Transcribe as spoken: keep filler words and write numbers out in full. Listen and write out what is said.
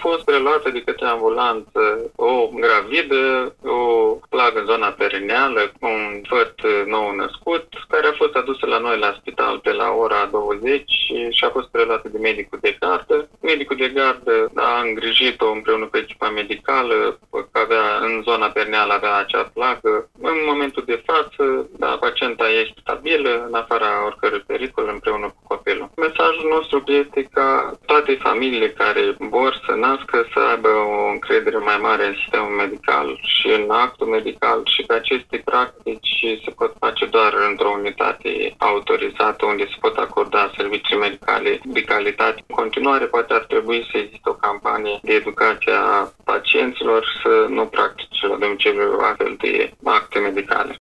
fost preluată de către ambulanță o gravidă, o plagă în zona perineală, un făt nou născut, care a fost adusă la noi la spital pe la ora douăzeci și a fost preluată de medicul de gardă. Medicul de gardă a îngrijit-o împreună cu echipa medicală, că avea, în zona perineală avea acea plagă. În momentul de față, da, pacienta este stabilă, în afara oricărui pericol, împreună cu copilul. Mesajul nostru este ca toate familiile care vor să nască să aibă o încredere mai mare în sistemul medical și în actul medical și că aceste practici se pot face doar într-o unitate autorizată unde se pot acorda servicii medicale de calitate. În continuare, poate ar trebui să existe o campanie de educație a pacienților să nu practice la domiciliu astfel de acte medicale.